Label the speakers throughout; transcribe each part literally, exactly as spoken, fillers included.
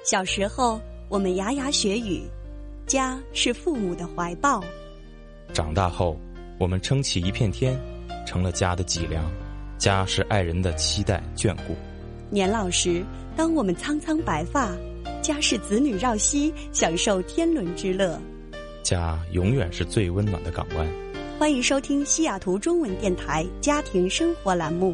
Speaker 1: 小时候，我们牙牙学语，家是父母的怀抱；
Speaker 2: 长大后，我们撑起一片天，成了家的脊梁。家是爱人的期待眷顾。
Speaker 1: 年老时，当我们苍苍白发，家是子女绕膝，享受天伦之乐。
Speaker 2: 家永远是最温暖的港湾。
Speaker 1: 欢迎收听西雅图中文电台家庭生活栏目。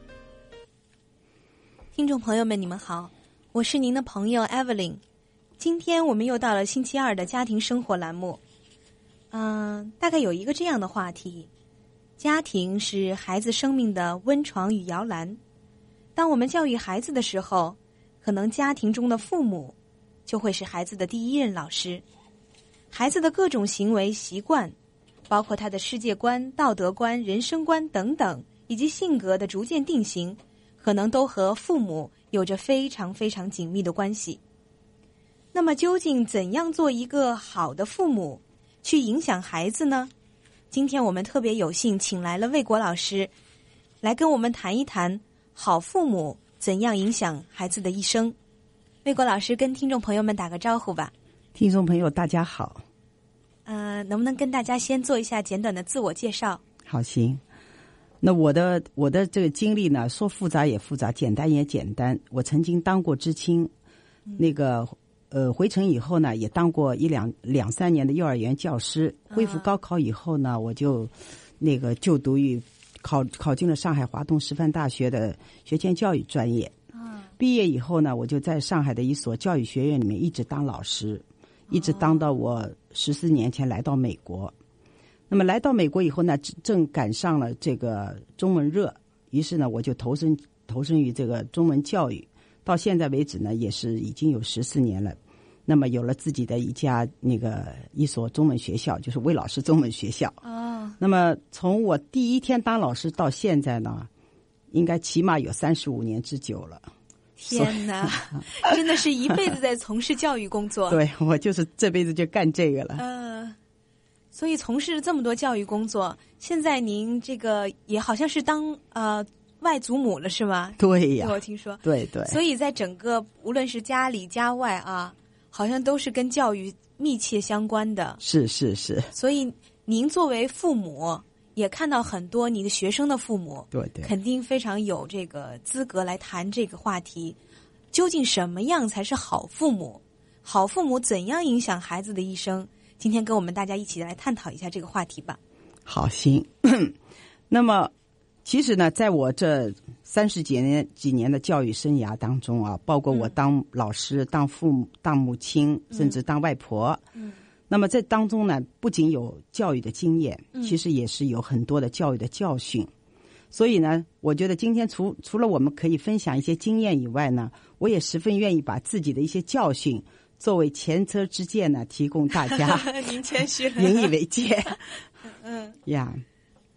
Speaker 3: 听众朋友们，你们好，我是您的朋友 Evelyn。今天我们又到了星期二的家庭生活栏目。嗯、呃，大概有一个这样的话题：家庭是孩子生命的温床与摇篮。当我们教育孩子的时候，可能家庭中的父母就会是孩子的第一任老师。孩子的各种行为习惯，包括他的世界观、道德观、人生观等等，以及性格的逐渐定型，可能都和父母有着非常非常紧密的关系。那么究竟怎样做一个好的父母，去影响孩子呢？今天我们特别有幸请来了魏国老师，来跟我们谈一谈好父母怎样影响孩子的一生。魏国老师跟听众朋友们打个招呼吧。
Speaker 4: 听众朋友大家好。
Speaker 3: 呃，能不能跟大家先做一下简短的自我介绍？
Speaker 4: 好，行。那我的我的这个经历呢，说复杂也复杂，简单也简单。我曾经当过知青，嗯、那个呃回城以后呢，也当过一两两三年的幼儿园教师。恢复高考以后呢，我就那个就读于考考进了上海华东师范大学的学前教育专业。啊，毕业以后呢，我就在上海的一所教育学院里面一直当老师，一直当到我十四年前来到美国。那么来到美国以后呢，正赶上了这个中文热，于是呢，我就投身投身于这个中文教育。到现在为止呢，也是已经有十四年了。那么有了自己的一家那个一所中文学校，就是魏老师中文学校。哦。那么从我第一天当老师到现在呢，应该起码有三十五年之久了。
Speaker 3: 天哪，真的是一辈子在从事教育工作。
Speaker 4: 对，我就是这辈子就干这个了。
Speaker 3: 呃，所以从事这么多教育工作，现在您这个也好像是当呃外祖母了，是吗？
Speaker 4: 对呀，
Speaker 3: 我听说。对对。所以在整个无论是家里家外啊，好像都是跟教育密切相关的。
Speaker 4: 是是是。
Speaker 3: 所以您作为父母，也看到很多你的学生的父母，
Speaker 4: 对对，
Speaker 3: 肯定非常有这个资格来谈这个话题。究竟什么样才是好父母？好父母怎样影响孩子的一生？今天跟我们大家一起来探讨一下这个话题吧。
Speaker 4: 好，行。那么，其实呢，在我这三十几年几年的教育生涯当中啊，包括我当老师、嗯、当父母、当母亲，甚至当外婆。嗯。那么在当中呢，不仅有教育的经验，其实也是有很多的教育的教训。嗯、所以呢，我觉得今天除除了我们可以分享一些经验以外呢，我也十分愿意把自己的一些教训作为前车之鉴呢，提供大家。
Speaker 3: 您谦虚了，
Speaker 4: 引以为戒。
Speaker 3: 嗯
Speaker 4: 呀。Yeah.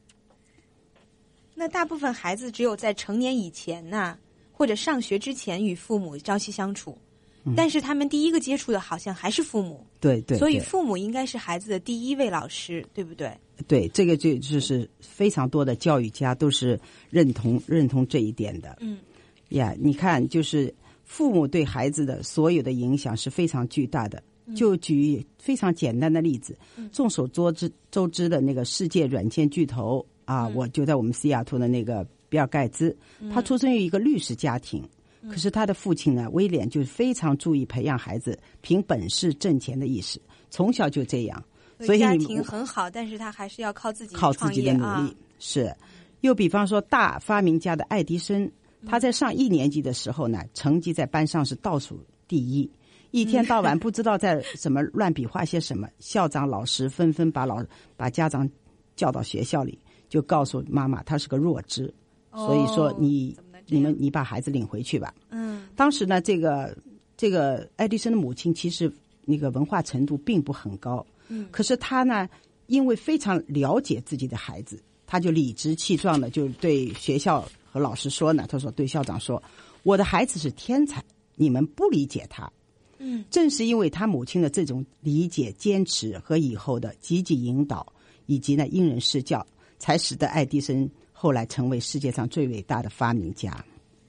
Speaker 3: 那大部分孩子只有在成年以前呐、啊，或者上学之前与父母朝夕相处。但是他们第一个接触的好像还是父母，
Speaker 4: 对 对, 对，
Speaker 3: 所以父母应该是孩子的第一位老师，对不对？
Speaker 4: 对，这个就就是非常多的教育家都是认同认同这一点的。嗯，呀，你看，就是父母对孩子的所有的影响是非常巨大的。就举非常简单的例子，嗯、众所周知周知的那个世界软件巨头啊，嗯、我就在我们西雅图的那个比尔盖茨，嗯、他出生于一个律师家庭。可是他的父亲呢，威廉就非常注意培养孩子凭本事挣钱的意识，从小就这样。所以
Speaker 3: 家庭很好，但是他还是要靠自己
Speaker 4: 靠自己的努力。啊、是，又比方说大发明家的爱迪生，他在上一年级的时候呢，成绩在班上是倒数第一，一天到晚不知道在什么乱比划些什么，校长老师纷纷把老把家长叫到学校里，就告诉妈妈他是个弱智，哦、所以说你。你们，你把孩子领回去吧。嗯，当时呢，这个这个爱迪生的母亲其实那个文化程度并不很高，嗯，可是他呢，因为非常了解自己的孩子，他就理直气壮的就对学校和老师说呢，他说对校长说，我的孩子是天才，你们不理解他。嗯，正是因为他母亲的这种理解、坚持和以后的积极引导，以及呢因人施教，才使得爱迪生后来成为世界上最伟大的发明家。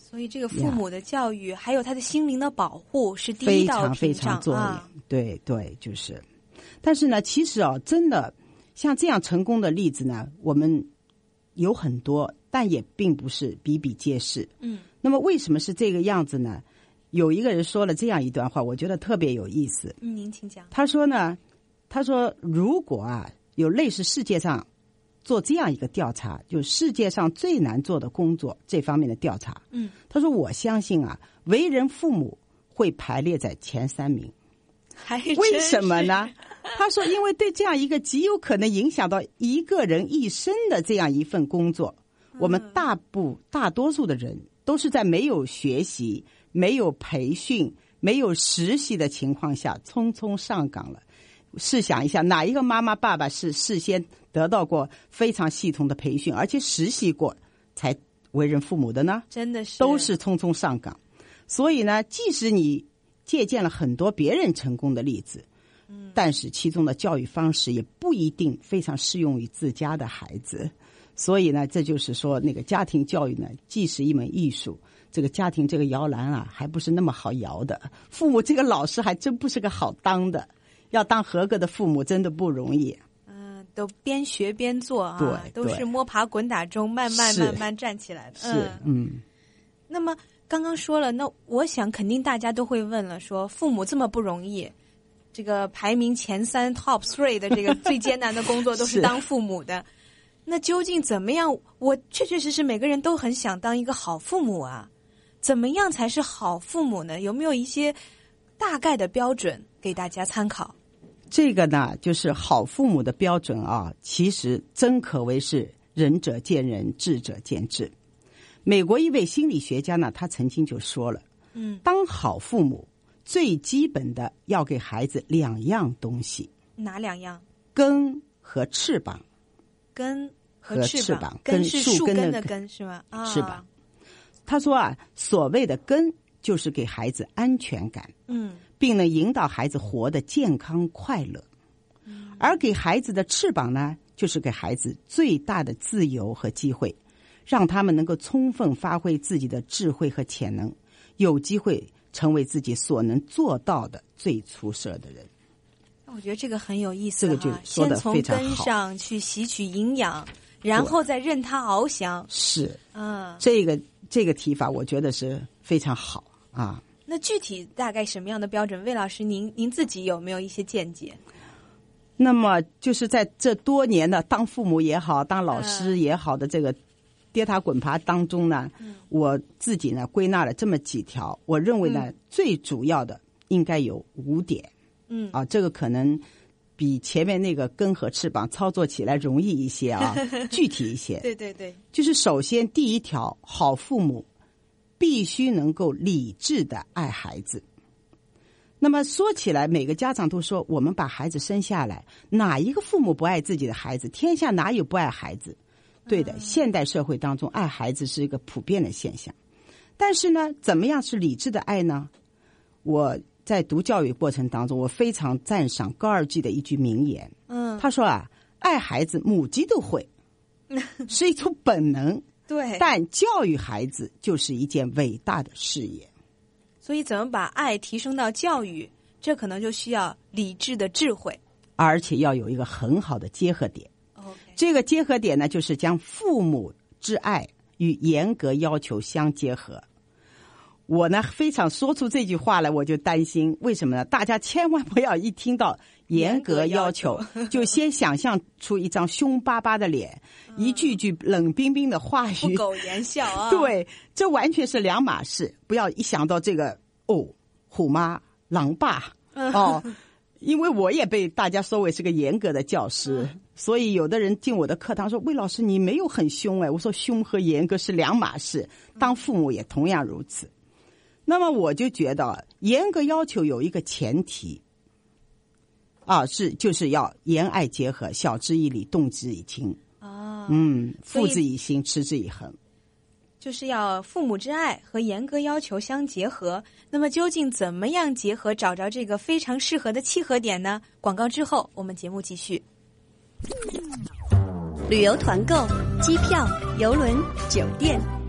Speaker 3: 所以这个父母的教育还有他的心灵的保护是第一道屏障，
Speaker 4: 非常非常重要、
Speaker 3: 啊、
Speaker 4: 对对，就是但是呢其实啊真的像这样成功的例子呢我们有很多，但也并不是比比皆是。嗯，那么为什么是这个样子呢？有一个人说了这样一段话，我觉得特别有意思。
Speaker 3: 嗯，您请讲。
Speaker 4: 他说呢，他说如果啊有类似世界上做这样一个调查，就世界上最难做的工作这方面的调查，嗯，他说我相信啊，为人父母会排列在前三名。
Speaker 3: 还
Speaker 4: 为什么呢？他说因为对这样一个极有可能影响到一个人一生的这样一份工作，我们大部大多数的人都是在没有学习、没有培训、没有实习的情况下匆匆上岗了。试想一下，哪一个妈妈爸爸是事先得到过非常系统的培训，而且实习过才为人父母的呢？
Speaker 3: 真的是，
Speaker 4: 都是匆匆上岗。所以呢，即使你借鉴了很多别人成功的例子，嗯，但是其中的教育方式也不一定非常适用于自家的孩子。所以呢，这就是说那个家庭教育呢，既是一门艺术，这个家庭这个摇篮啊，还不是那么好摇的。父母这个老师还真不是个好当的，要当合格的父母真的不容易。
Speaker 3: 嗯，都边学边做啊，
Speaker 4: 对，
Speaker 3: 都是摸爬滚打中慢慢慢慢站起来的。
Speaker 4: 是，嗯。
Speaker 3: 那么刚刚说了，那我想肯定大家都会问了，说父母这么不容易，这个排名前三 top three 的这个最艰难的工作都是当父母的，那究竟怎么样？我确确实实每个人都很想当一个好父母啊，怎么样才是好父母呢？有没有一些大概的标准给大家参考？
Speaker 4: 这个呢，就是好父母的标准啊，其实真可谓是仁者见仁，智者见智。美国一位心理学家呢，他曾经就说了，嗯，当好父母最基本的要给孩子两样东西。
Speaker 3: 哪两样？
Speaker 4: 根和翅膀。
Speaker 3: 根
Speaker 4: 和翅膀，
Speaker 3: 根是树根的
Speaker 4: 根
Speaker 3: 根是吗？啊，
Speaker 4: 翅膀。他说啊，所谓的根就是给孩子安全感，嗯，并能引导孩子活得健康快乐。嗯，而给孩子的翅膀呢，就是给孩子最大的自由和机会，让他们能够充分发挥自己的智慧和潜能，有机会成为自己所能做到的最出色的人。
Speaker 3: 我觉得这个很有意思哈，
Speaker 4: 这个就说得非常好，
Speaker 3: 先从根上去吸取营养，然后再任它翱翔。
Speaker 4: 是，
Speaker 3: 嗯，
Speaker 4: 这个这个提法我觉得是非常好啊。
Speaker 3: 那具体大概什么样的标准？魏老师，您您自己有没有一些见解？
Speaker 4: 那么就是在这多年的当父母也好，当老师也好的这个跌打滚爬当中呢，嗯、我自己呢归纳了这么几条，我认为呢、嗯、最主要的应该有五点。嗯啊，这个可能比前面那个根和翅膀操作起来容易一些啊，具体一些。
Speaker 3: 对对对，
Speaker 4: 就是首先第一条，好父母必须能够理智的爱孩子。那么说起来，每个家长都说，我们把孩子生下来，哪一个父母不爱自己的孩子？天下哪有不爱孩子？对的，嗯、现代社会当中，爱孩子是一个普遍的现象。但是呢，怎么样是理智的爱呢？我在读教育过程当中，我非常赞赏高尔基的一句名言。嗯，他说啊，爱孩子母鸡都会，是一种本能。
Speaker 3: 对，
Speaker 4: 但教育孩子就是一件伟大的事业。
Speaker 3: 所以，怎么把爱提升到教育，这可能就需要理智的智慧，
Speaker 4: 而且要有一个很好的结合点。
Speaker 3: Okay.
Speaker 4: 这个结合点呢，就是将父母之爱与严格要求相结合。我呢，非常说出这句话来，我就担心，为什么呢？大家千万不要一听到严格要求，要求就先想象出一张凶巴巴的脸，嗯、一句句冷冰冰的话语，
Speaker 3: 不苟言笑啊！
Speaker 4: 对，这完全是两码事。不要一想到这个哦，虎妈、狼爸哦，因为我也被大家说为是个严格的教师，嗯、所以有的人进我的课堂说：“魏老师，你没有很凶哎。”我说：“凶和严格是两码事，当父母也同样如此。”那么我就觉得严格要求有一个前提啊，是就是要言爱结合，晓之以理，动之以情啊，嗯，付之以心，持之以恒，
Speaker 3: 就是要父母之爱和严格要求相结合。那么究竟怎么样结合，找着这个非常适合的契合点呢？广告之后，我们节目继续。
Speaker 1: 旅游团购、机票、邮轮、酒店。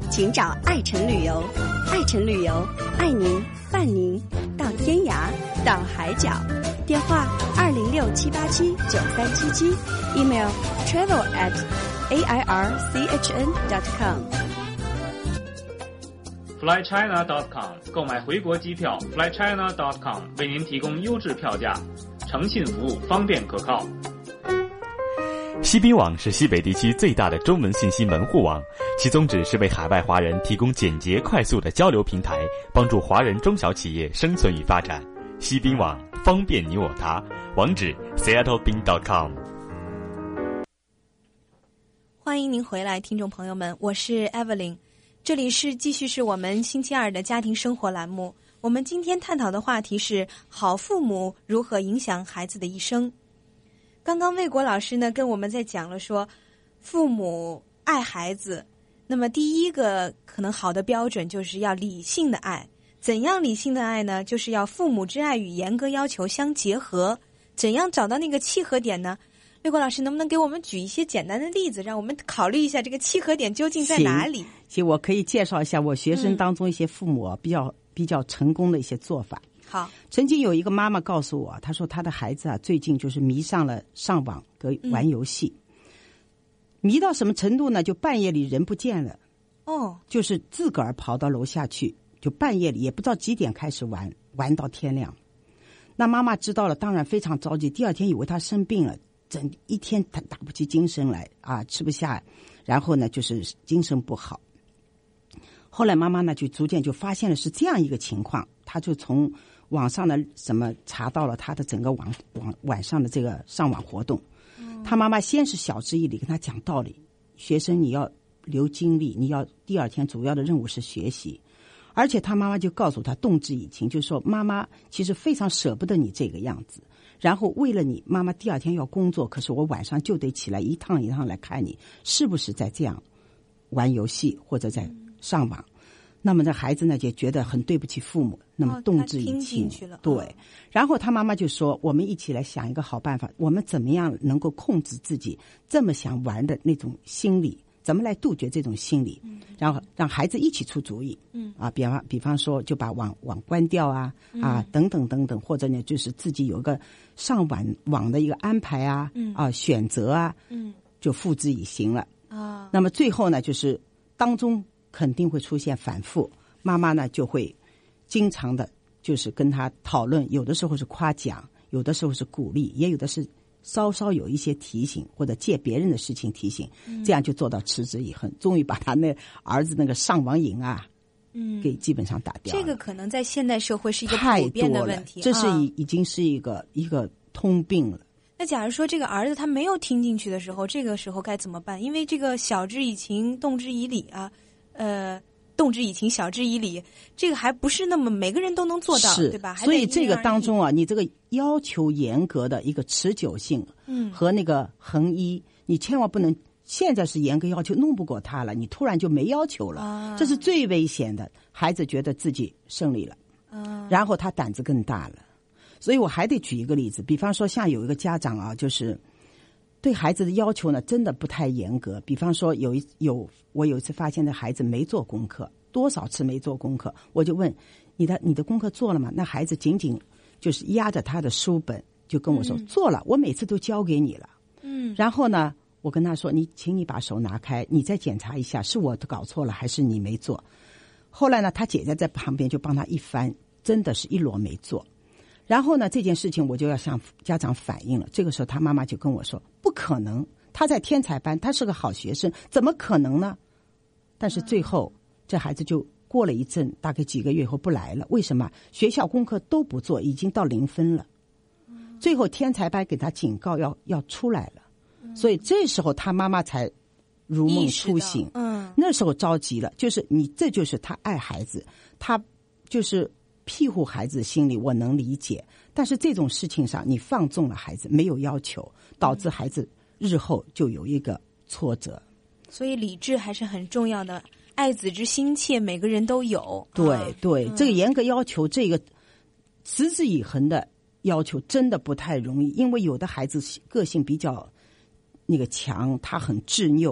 Speaker 1: 请找爱晨旅游。爱晨旅游，爱您伴您到天涯到海角。电话二零六七八七九三七七 ，email travel at a i r c h n dot com。
Speaker 5: fly china dot com 购买回国机票 fly china dot com 为您提供优质票价，诚信服务，方便可靠。
Speaker 6: 西宾网是西北地区最大的中文信息门户网，其宗旨是为海外华人提供简洁快速的交流平台，帮助华人中小企业生存与发展。西宾网方便你我他，网址 seattle bin dot com。
Speaker 3: 欢迎您回来，听众朋友们，我是 Evelyn， 这里是继续是我们星期二的家庭生活栏目。我们今天探讨的话题是好父母如何影响孩子的一生。刚刚魏国老师呢跟我们在讲了说，父母爱孩子，那么第一个可能好的标准就是要理性的爱。怎样理性的爱呢？就是要父母之爱与严格要求相结合。怎样找到那个契合点呢？魏国老师能不能给我们举一些简单的例子，让我们考虑一下这个契合点究竟在哪里？
Speaker 4: 行，行，我可以介绍一下我学生当中一些父母、啊嗯、比较比较成功的一些做法。
Speaker 3: 好，
Speaker 4: 曾经有一个妈妈告诉我，她说她的孩子啊最近就是迷上了上网和玩游戏、嗯、迷到什么程度呢？就半夜里人不见了，
Speaker 3: 哦，
Speaker 4: 就是自个儿跑到楼下去，就半夜里也不知道几点开始玩，玩到天亮。那妈妈知道了，当然非常着急，第二天以为他生病了，整一天他打不起精神来啊，吃不下，然后呢就是精神不好。后来妈妈呢就逐渐就发现了是这样一个情况，她就从网上的什么查到了他的整个网网晚上的这个上网活动。他妈妈先是晓之以理跟他讲道理，学生你要留精力，你要第二天主要的任务是学习。而且他妈妈就告诉他动之以情，就说妈妈其实非常舍不得你这个样子，然后为了你妈妈第二天要工作，可是我晚上就得起来一趟一趟来看你是不是在这样玩游戏或者在上网、嗯、那么这孩子呢就觉得很对不起父母，那么动之以情、哦、对。然后他妈妈就说我们一起来想一个好办法，我们怎么样能够控制自己这么想玩的那种心理，怎么来杜绝这种心理、嗯、然后让孩子一起出主意，嗯啊，比方比方说就把网网关掉啊、嗯、啊等等等等，或者呢就是自己有一个上网网的一个安排啊、嗯、啊选择啊，嗯，就付之以行了啊。那么最后呢就是当中肯定会出现反复，妈妈呢就会经常的就是跟他讨论，有的时候是夸奖，有的时候是鼓励，也有的是稍稍有一些提醒，或者借别人的事情提醒，这样就做到持之以恒，终于把他那儿子那个上网瘾啊，嗯，给基本上打掉了。
Speaker 3: 这个可能在现代社会是一个普遍的问题，
Speaker 4: 这是已已经是一个一个通病了。
Speaker 3: 那假如说这个儿子他没有听进去的时候，这个时候该怎么办？因为这个晓之以情，动之以理啊，呃。动之以情，晓之以理，这个还不是那么每个人都能做到，对吧？
Speaker 4: 所以这个当中啊，你这个要求严格的一个持久性，嗯，和那个衡一，你千万不能现在是严格要求，弄不过他了，你突然就没要求了，啊、这是最危险的。孩子觉得自己胜利了，啊、然后他胆子更大了。所以我还得举一个例子，比方说像有一个家长啊，就是对孩子的要求呢，真的不太严格。比方说有一有我有一次发现的孩子没做功课，多少次没做功课，我就问你的你的功课做了吗？那孩子仅仅就是压着他的书本就跟我说、嗯、做了，我每次都交给你了。嗯，然后呢，我跟他说你请你把手拿开，你再检查一下是我搞错了还是你没做。后来呢，他姐姐在旁边就帮他一翻，真的是一摞没做。然后呢，这件事情我就要向家长反映了。这个时候他妈妈就跟我说不可能，他在天才班，他是个好学生，怎么可能呢？但是最后这孩子就过了一阵，大概几个月以后不来了。为什么？学校功课都不做，已经到零分了。最后天才班给他警告要要出来了，所以这时候他妈妈才如梦初醒。嗯，那时候着急了，就是你这就是他爱孩子，他就是庇护孩子的心理我能理解，但是这种事情上你放纵了孩子，没有要求，导致孩子日后就有一个挫折。
Speaker 3: 所以理智还是很重要的，爱子之心切每个人都有。
Speaker 4: 对对、啊、这个严格要求、嗯、这个持之以恒的要求真的不太容易，因为有的孩子个性比较那个强，他很执拗，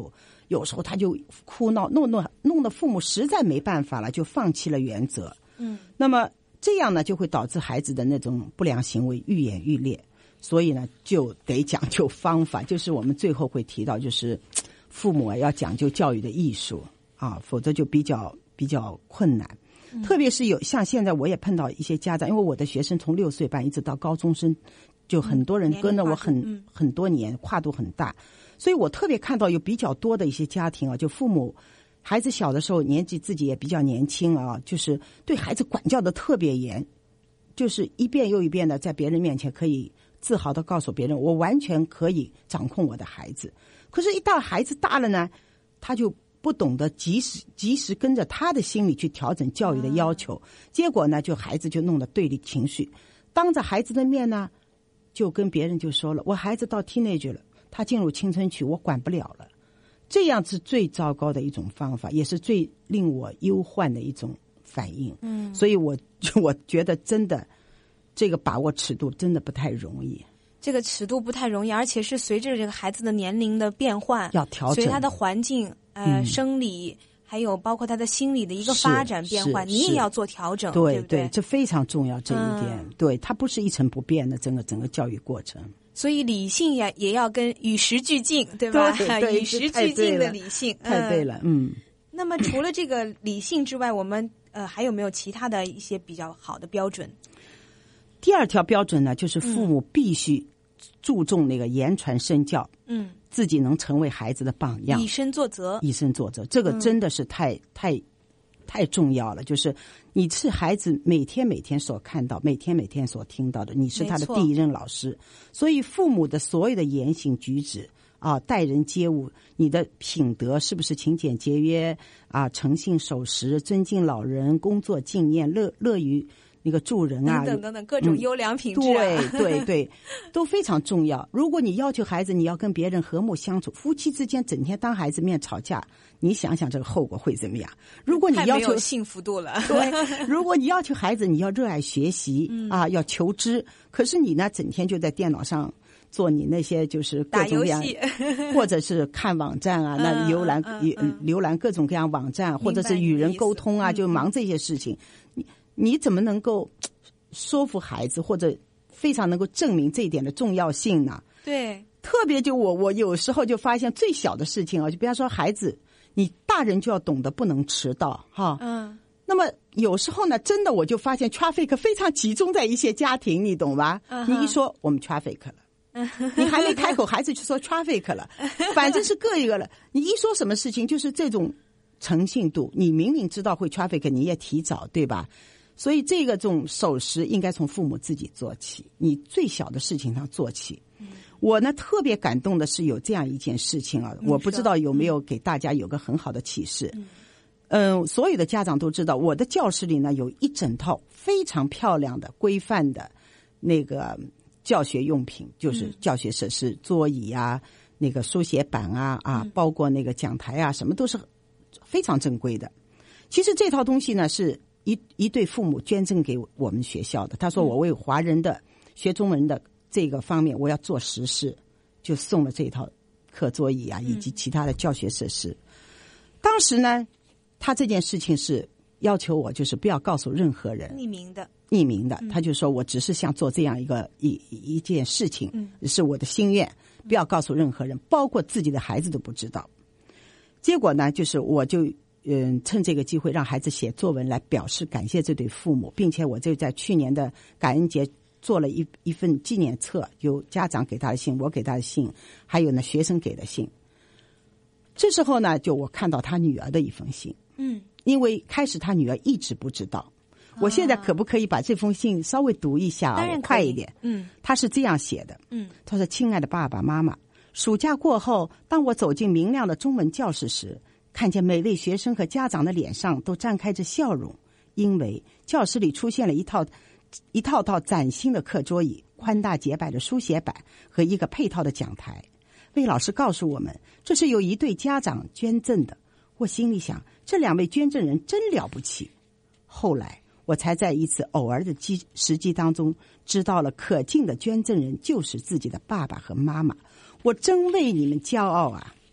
Speaker 4: 有时候他就哭闹，弄弄弄得父母实在没办法了，就放弃了原则。
Speaker 3: 嗯，
Speaker 4: 那么这样呢，就会导致孩子的那种不良行为愈演愈烈。所以呢，就得讲究方法，就是我们最后会提到，就是父母啊要讲究教育的艺术啊，否则就比较比较困难。嗯、特别是有像现在我也碰到一些家长，因为我的学生从六岁半一直到高中生，就很多人跟着我很、嗯、很多年，跨度很大，所以我特别看到有比较多的一些家庭啊，就父母孩子小的时候年纪自己也比较年轻啊，就是对孩子管教的特别严，就是一遍又一遍的在别人面前可以自豪的告诉别人，我完全可以掌控我的孩子。可是，一到孩子大了呢，他就不懂得及时及时跟着他的心理去调整教育的要求，嗯、结果呢，就孩子就弄得对立情绪，当着孩子的面呢，就跟别人就说了，我孩子到 teenage 了，他进入青春期，我管不了了。这样是最糟糕的一种方法，也是最令我忧患的一种反应。嗯，所以我我觉得真的。这个把握尺度真的不太容易，
Speaker 3: 这个尺度不太容易，而且是随着这个孩子的年龄的变换，
Speaker 4: 要调整，
Speaker 3: 随他的环境、呃、嗯、生理，还有包括他的心理的一个发展变换，你也要做调整，
Speaker 4: 对
Speaker 3: 对不对？
Speaker 4: 这非常重要这一点，嗯、对，它不是一成不变的整个整个教育过程。
Speaker 3: 所以理性也也要跟与时俱进，对吧？
Speaker 4: 对对对，
Speaker 3: 与时俱进的理性，
Speaker 4: 太对了，嗯。
Speaker 3: 那么除了这个理性之外，我们呃还有没有其他的一些比较好的标准？
Speaker 4: 第二条标准呢，就是父母必须注重那个言传身教，嗯，自己能成为孩子的榜样，
Speaker 3: 以身作则，
Speaker 4: 以身作则，这个真的是太、嗯、太太重要了。就是你是孩子每天每天所看到，每天每天所听到的，你是他的第一任老师，所以父母的所有的言行举止啊，待人接物，你的品德是不是勤俭节约啊，诚信守时，尊敬老人，工作敬业，乐乐于那个助人啊，
Speaker 3: 等等等等各种优良品质、啊
Speaker 4: 嗯，对对对，都非常重要。如果你要求孩子你要跟别人和睦相处，夫妻之间整天当孩子面吵架，你想想这个后果会怎么样？如果你要求
Speaker 3: 幸福度了，
Speaker 4: 对，如果你要求孩子你要热爱学习、嗯、啊，要求知，可是你呢整天就在电脑上做你那些就是各种各样，或者是看网站啊，那浏览、嗯嗯、浏览各种各样网站，或者是与人沟通啊，就忙这些事情。你你怎么能够说服孩子，或者非常能够证明这一点的重要性呢？
Speaker 3: 对，
Speaker 4: 特别就我我有时候就发现最小的事情啊，就比方说孩子，你大人就要懂得不能迟到哈。嗯。那么有时候呢，真的我就发现 traffic 非常集中在一些家庭，你懂吧？Uh-huh. 你一说我们 traffic 了。你还没开口，孩子就说 traffic 了，反正是各一个了。你一说什么事情，就是这种诚信度，你明明知道会 traffic， 你也提早，对吧？所以这个这种守时应该从父母自己做起，你最小的事情上做起。我呢特别感动的是有这样一件事情啊，我不知道有没有给大家有个很好的启示。嗯，所有的家长都知道，我的教室里呢有一整套非常漂亮的规范的那个教学用品，就是教学设施，桌椅啊，那个书写板啊啊，包括那个讲台啊，什么都是非常正规的。其实这套东西呢是一一对父母捐赠给我们学校的，他说我为华人的学中文的这个方面我要做实事，就送了这套课桌椅啊以及其他的教学设施。当时呢他这件事情是要求我就是不要告诉任何人，
Speaker 3: 匿名的
Speaker 4: 匿名的，他就说我只是想做这样一个一一件事情，嗯，是我的心愿，不要告诉任何人，包括自己的孩子都不知道。结果呢就是我就嗯趁这个机会让孩子写作文来表示感谢这对父母，并且我就在去年的感恩节做了一一份纪念册，有家长给他的信，我给他的信，还有呢学生给的信。这时候呢就我看到他女儿的一封信，嗯，因为开始他女儿一直不知道，我现在可不可以把这封信稍微读一下啊？
Speaker 3: 当然
Speaker 4: 快一点。
Speaker 3: 嗯，
Speaker 4: 他是这样写的，
Speaker 3: 嗯，
Speaker 4: 他说：“亲爱的爸爸妈妈，暑假过后，当我走进明亮的中文教室时，看见每位学生和家长的脸上都绽开着笑容，因为教室里出现了一套一套套崭新的课桌椅、宽大洁白的书写板和一个配套的讲台。魏老师告诉我们，这是由一对家长捐赠的。我心里想，这两位捐赠人真了不起。后来我才在一次偶尔的机时机当中知道了，可敬的捐赠人就是自己的爸爸和妈妈。我真为你们骄傲啊！”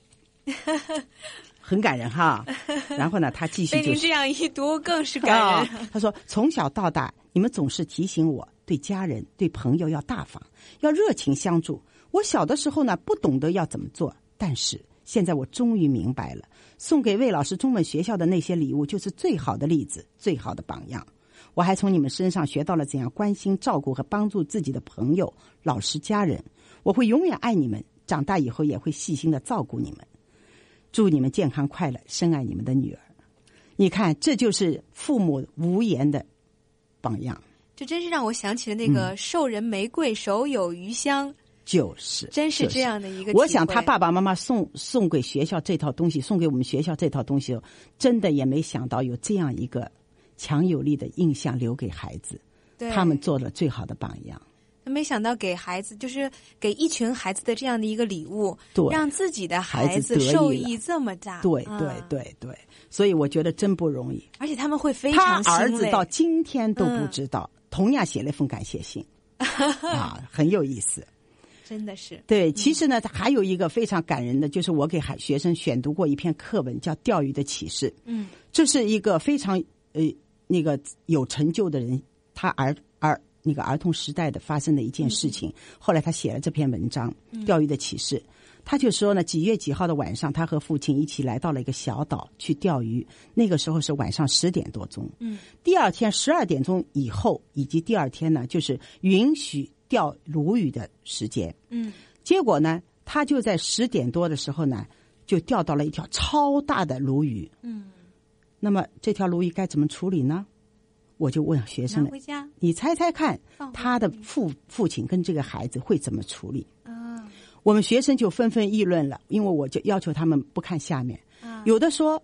Speaker 4: 很感人哈。然后呢，他继续、就是、
Speaker 3: 被您这样一读更是感人、
Speaker 4: 啊、他说从小到大你们总是提醒我对家人对朋友要大方，要热情相助。我小的时候呢不懂得要怎么做，但是现在我终于明白了，送给魏老师中文学校的那些礼物就是最好的例子，最好的榜样。我还从你们身上学到了怎样关心照顾和帮助自己的朋友老师家人。我会永远爱你们，长大以后也会细心的照顾你们。祝你们健康快乐，深爱你们的女儿。你看，这就是父母无言的榜样。
Speaker 3: 这真是让我想起了那个授人玫瑰手有余香、嗯、
Speaker 4: 就是
Speaker 3: 真是这样的一个体会。
Speaker 4: 我想他爸爸妈妈送送给学校这套东西，送给我们学校这套东西，真的也没想到有这样一个强有力的印象留给孩子，他们做了最好的榜样。
Speaker 3: 没想到给孩子，就是给一群孩子的这样的一个礼物，让自己的孩子受益这么大。
Speaker 4: 对对对对，所以我觉得真不容易。
Speaker 3: 而且他们会非常欣慰，
Speaker 4: 他儿子到今天都不知道，嗯、同样写了一封感谢信啊，很有意思。
Speaker 3: 真的是
Speaker 4: 对，其实呢，还有一个非常感人的，就是我给孩学生选读过一篇课文，叫《钓鱼的启示》。嗯，这是一个非常呃那个有成就的人，他儿儿。那个儿童时代的发生的一件事情，后来他写了这篇文章《钓鱼的启示》。他就说呢，几月几号的晚上，他和父亲一起来到了一个小岛去钓鱼。那个时候是晚上十点多钟。嗯，第二天十二点钟以后，以及第二天呢，就是允许钓鲈鱼的时间。嗯，结果呢，他就在十点多的时候呢，就钓到了一条超大的鲈鱼。嗯，那么这条鲈鱼该怎么处理呢？我就问学生了，你猜猜看，他的父父亲跟这个孩子会怎么处理？啊，我们学生就纷纷议论了，因为我就要求他们不看下面。啊，有的说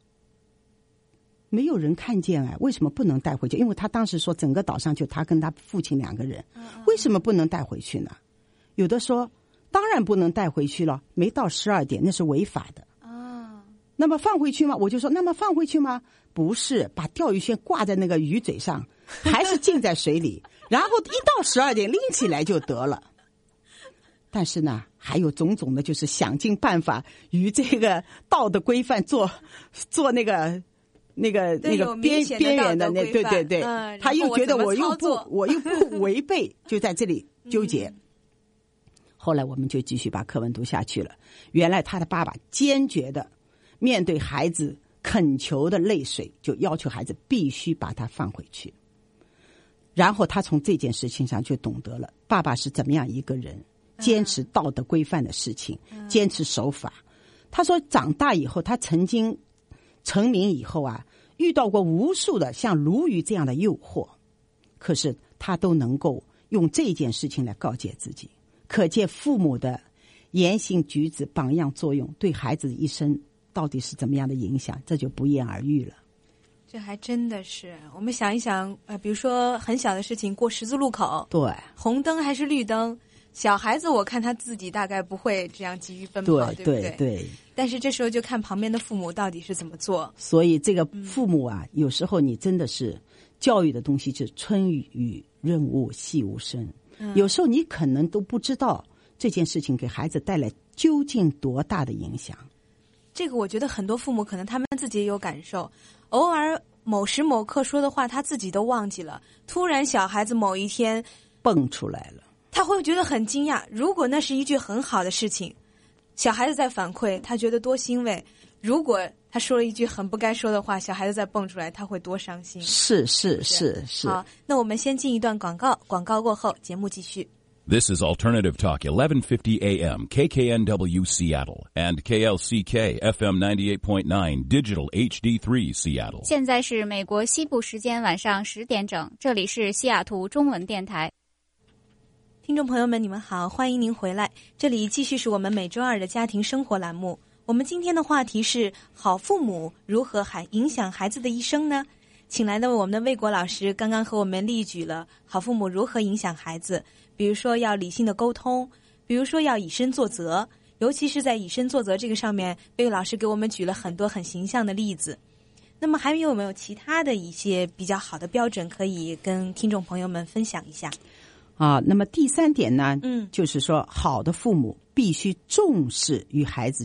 Speaker 4: 没有人看见啊，为什么不能带回去？因为他当时说整个岛上就他跟他父亲两个人，为什么不能带回去呢？有的说当然不能带回去了，没到十二点，那是违法的。啊，那么放回去吗？我就说那么放回去吗？不是，把钓鱼线挂在那个鱼嘴上，还是浸在水里，然后一到十二点拎起来就得了。但是呢，还有种种的，就是想尽办法与这个道德规范做做那个那个那个边边缘的那对对对，嗯、他又觉得我又不我又不违背，就在这里纠结。嗯、后来我们就继续把课文读下去了。原来他的爸爸坚决的面对孩子恳求的泪水，就要求孩子必须把它放回去。然后他从这件事情上就懂得了爸爸是怎么样一个人，坚持道德规范的事情，嗯、坚持守法。他说长大以后，他曾经成名以后啊，遇到过无数的像鲈鱼这样的诱惑，可是他都能够用这件事情来告诫自己。可见父母的言行举止榜样作用对孩子的一生到底是怎么样的影响，这就不言而喻了。
Speaker 3: 这还真的是，我们想一想，呃，比如说很小的事情，过十字路口，
Speaker 4: 对，
Speaker 3: 红灯还是绿灯，小孩子我看他自己大概不会这样急于奔跑，
Speaker 4: 对
Speaker 3: 对不对？
Speaker 4: 对对。
Speaker 3: 但是这时候就看旁边的父母到底是怎么做。
Speaker 4: 所以这个父母啊，嗯、有时候你真的是教育的东西是春雨润物细无声，嗯、有时候你可能都不知道这件事情给孩子带来究竟多大的影响。
Speaker 3: 这个我觉得很多父母可能他们自己也有感受，偶尔某时某刻说的话他自己都忘记了，突然小孩子某一天
Speaker 4: 蹦出来了，
Speaker 3: 他会觉得很惊讶。如果那是一句很好的事情，小孩子在反馈，他觉得多欣慰；如果他说了一句很不该说的话，小孩子再蹦出来，他会多伤心。
Speaker 4: 是是是是。
Speaker 3: 好，那我们先进一段广告，广告过后节目继续。
Speaker 7: This is Alternative Talk, eleven fifty A M, K K N W Seattle, and K L C K F M ninety-eight point nine Digital H D three Seattle.
Speaker 8: 现在是美国西部时间晚上十点整，这里是西雅图中文电台。
Speaker 3: 听众朋友们，你们好，欢迎您回来。这里继续是我们每周二的家庭生活栏目。我们今天的话题是好父母如何还影响孩子的一生呢？请来的我们的魏国老师刚刚和我们例举了好父母如何影响孩子，比如说要理性的沟通，比如说要以身作则，尤其是在以身作则这个上面，魏老师给我们举了很多很形象的例子。那么还有没有其他的一些比较好的标准可以跟听众朋友们分享一下？
Speaker 4: 啊，那么第三点呢，嗯，就是说好的父母必须重视与孩子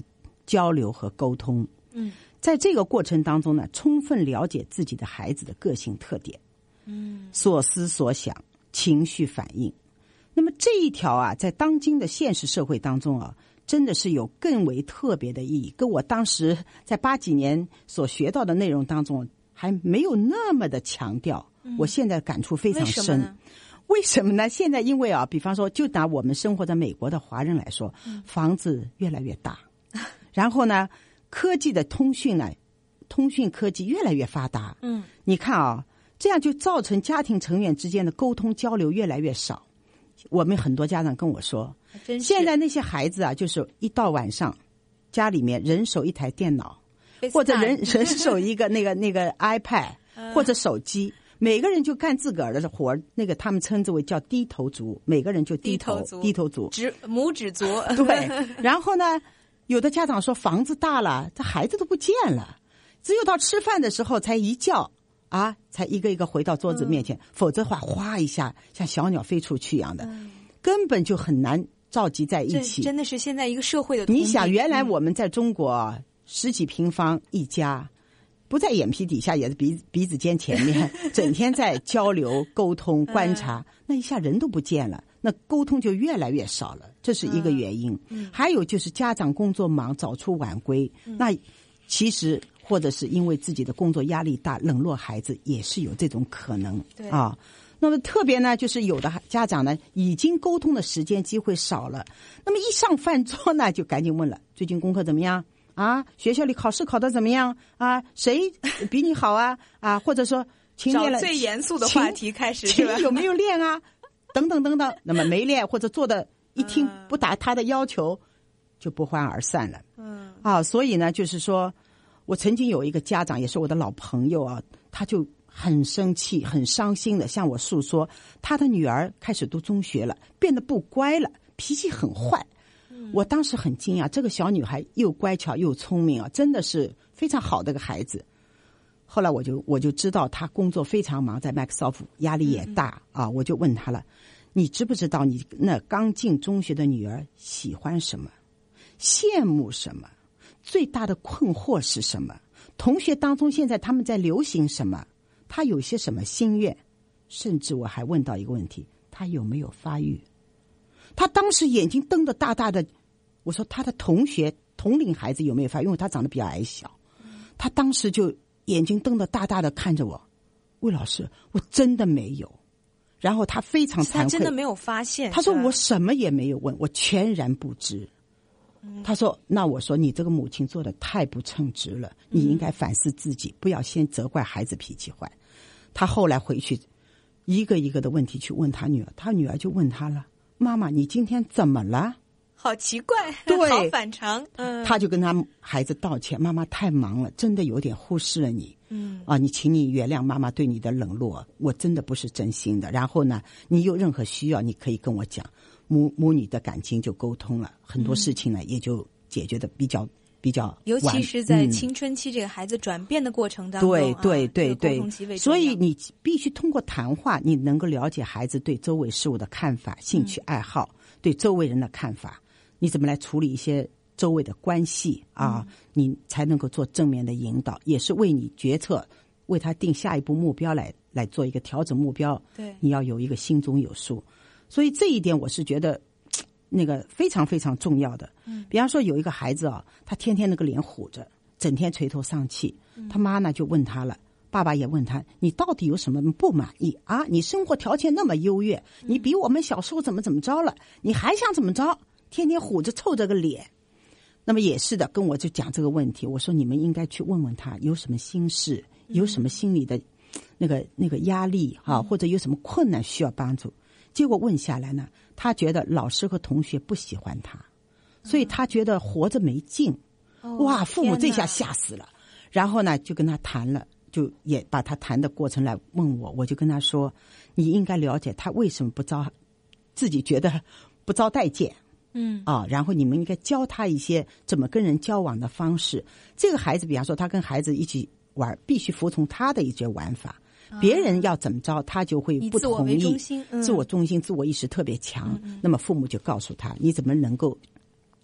Speaker 4: 交流和沟通。
Speaker 3: 嗯，
Speaker 4: 在这个过程当中呢，充分了解自己的孩子的个性特点，
Speaker 3: 嗯，
Speaker 4: 所思所想、情绪反应。那么这一条啊，在当今的现实社会当中啊，真的是有更为特别的意义，跟我当时在八几年所学到的内容当中还没有那么的强调。嗯、我现在感触非常深。为什么呢？为什么呢？现在因为啊，比方说，就拿我们生活在美国的华人来说，嗯、房子越来越大，然后呢，科技的通讯呢，通讯科技越来越发达。嗯，你看啊，这样就造成家庭成员之间的沟通交流越来越少。我们很多家长跟我说，现在那些孩子啊，就是一到晚上，家里面人手一台电脑，或者人人手一个那个那个 iPad 或者手机，每个人就干自个儿的活，那个他们称之为叫低头族，每个人就低头低头族，
Speaker 3: 指拇指族。
Speaker 4: 对，然后呢，有的家长说房子大了，这孩子都不见了，只有到吃饭的时候才一叫。啊，才一个一个回到桌子面前，嗯、否则的话，哗一下像小鸟飞出去一样的，嗯、根本就很难召集在一起。
Speaker 3: 真的是现在一个社会的通病。
Speaker 4: 你想，原来我们在中国、嗯、十几平方一家，不在眼皮底下，也是鼻鼻子尖前面，整天在交流、沟通、观察，嗯、那一下人都不见了，那沟通就越来越少了，这是一个原因。嗯、还有就是家长工作忙，早出晚归，嗯、那其实。或者是因为自己的工作压力大，冷落孩子也是有这种可能。对啊，那么特别呢，就是有的家长呢，已经沟通的时间机会少了，那么一上饭桌呢，就赶紧问了：最近功课怎么样啊？学校里考试考得怎么样啊？谁比你好啊？啊，或者说勤练了，
Speaker 3: 最严肃的话题开始，
Speaker 4: 勤有没有练啊？等等等等，那么没练或者做的一听不达他的要求，就不欢而散了。嗯啊，所以呢，就是说。我曾经有一个家长，也是我的老朋友啊，他就很生气、很伤心的向我诉说，他的女儿开始读中学了，变得不乖了，脾气很坏。嗯、我当时很惊讶，这个小女孩又乖巧又聪明啊，真的是非常好的一个孩子。后来我就我就知道她工作非常忙，在 Microsoft 压力也大、嗯、啊，我就问她了，你知不知道你那刚进中学的女儿喜欢什么，羡慕什么？最大的困惑是什么？同学当中现在他们在流行什么？他有些什么心愿？甚至我还问到一个问题，他有没有发育？他当时眼睛瞪得大大的，我说他的同学同龄孩子有没有发育？因为他长得比较矮小，他当时就眼睛瞪得大大的看着我，魏老师，我真的没有。然后他非常惭愧，
Speaker 3: 他真的没有发现。
Speaker 4: 他说我什么也没有问，我全然不知。他说那我说你这个母亲做的太不称职了，你应该反思自己，不要先责怪孩子脾气坏。他后来回去一个一个的问题去问他女儿，他女儿就问他了，妈妈你今天怎么了？
Speaker 3: 好奇怪，
Speaker 4: 对，
Speaker 3: 好反常。嗯，
Speaker 4: 他就跟他孩子道歉，妈妈太忙了，真的有点忽视了你。嗯，啊，你请你原谅妈妈对你的冷落，我真的不是真心的。然后呢，你有任何需要，你可以跟我讲。母母女的感情就沟通了，很多事情呢、嗯、也就解决的比较比较晚，
Speaker 3: 尤其是在青春期这个孩子转变的过程当中，
Speaker 4: 对对对对，
Speaker 3: 啊、
Speaker 4: 所以你必须通过谈话，你能够了解孩子对周围事物的看法、兴趣爱好，嗯、对周围人的看法，你怎么来处理一些周围的关系啊？嗯、你才能够做正面的引导，也是为你决策，为他定下一步目标来来做一个调整目标。
Speaker 3: 对，
Speaker 4: 你要有一个心中有数。所以这一点我是觉得那个非常非常重要的。嗯，比方说有一个孩子啊，他天天那个脸虎着，整天垂头丧气，嗯、他妈呢就问他了，爸爸也问他，你到底有什么不满意啊？你生活条件那么优越，你比我们小时候怎么怎么着了，你还想怎么着？天天虎着臭着个脸。那么也是的，跟我就讲这个问题，我说你们应该去问问他有什么心事，有什么心理的那个那个压力啊，或者有什么困难需要帮助。结果问下来呢，他觉得老师和同学不喜欢他，所以他觉得活着没劲。嗯、哇，父母这下吓死了。然后呢，就跟他谈了，就也把他谈的过程来问我，我就跟他说，你应该了解他为什么不招，自己觉得不招待见。嗯啊，然后你们应该教他一些怎么跟人交往的方式。这个孩子，比方说他跟孩子一起玩，必须服从他的一些玩法。别人要怎么着，他就会不同意。
Speaker 3: 自我为中心，嗯、
Speaker 4: 自我中心、自我意识特别强。嗯、那么父母就告诉他，你怎么能够